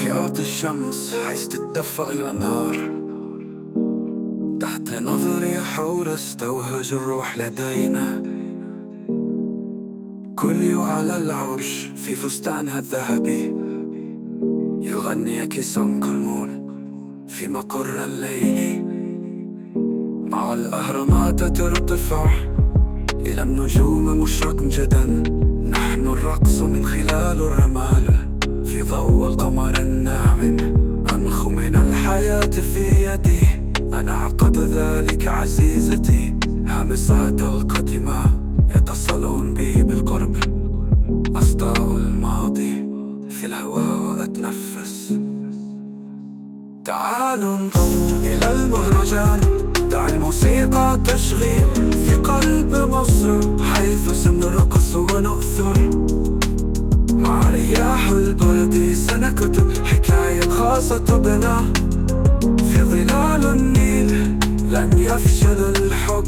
يعطي الشمس حيث تتدفق الأنهار. تحت نظري حول استوهج الروح لدينا. كل على العرش في فستانها الذهبي يغني كيسون كلمون في مقر الليل. مع الأهرامات ترتفع إلى النجوم مشرق جدا. نحن الرقص من خلال الرمال في ضوء القمر الناعم. أنخ من الحياة في يدي، أنا أعقد ذلك عزيزتي. هامسات القديمة يتصلون بي بالقرب. أصداء الماضي في الهواء وأتنفس. تعالوا انضم إلى المهرجان. دع الموسيقى تشغيل في قلب مصر، حيث سنرقص ونؤثر. مع رياح البرد سنكتب حكاية خاصة بنا. في ظلال النيل لن يفشل الحب.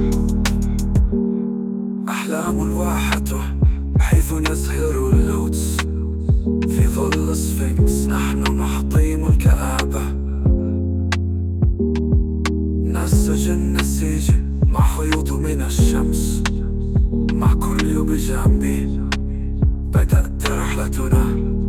أحلام واحدة حيث يزهر اللوتس. في ظل السفنكس نحن نحطيم الكآبة. نسج النسيج مع خيوط من الشمس. مع كل يوم بجنبي بدأت رحلتنا.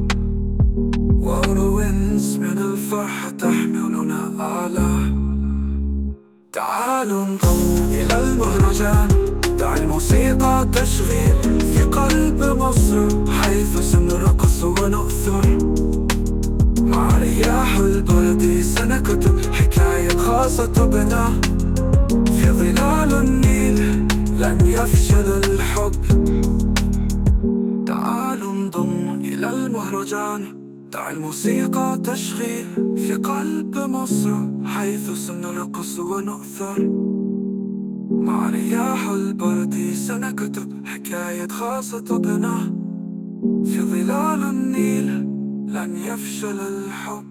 وروينز من الفرحة تحملنا أعلى. تعالوا انضم إلى المهرجان. دع الموسيقى تشغيل في قلب مصر، حيث سنرقص ونؤثر. مع رياح البرد سنكتب حكاية خاصة بنا. في ظلال النيل لن يفشل الحب. تعالوا انضم إلى المهرجان. دع الموسيقى تشغيل في قلب مصر، حيث سنرقص ونؤثر. مع رياح البرد سنكتب حكاية خاصة بنا. في ظلال النيل لن يفشل الحب.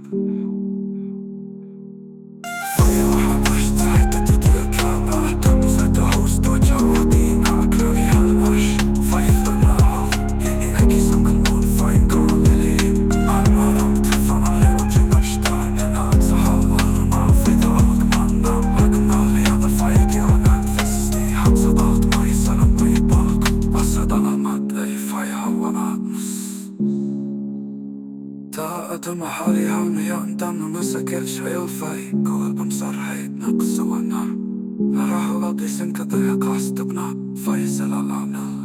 محالي عمي أنتم مسكر شيء في قلبم صرحي نقص ونار. راح أقيسن كذا قاس تبنا فيصل العنا.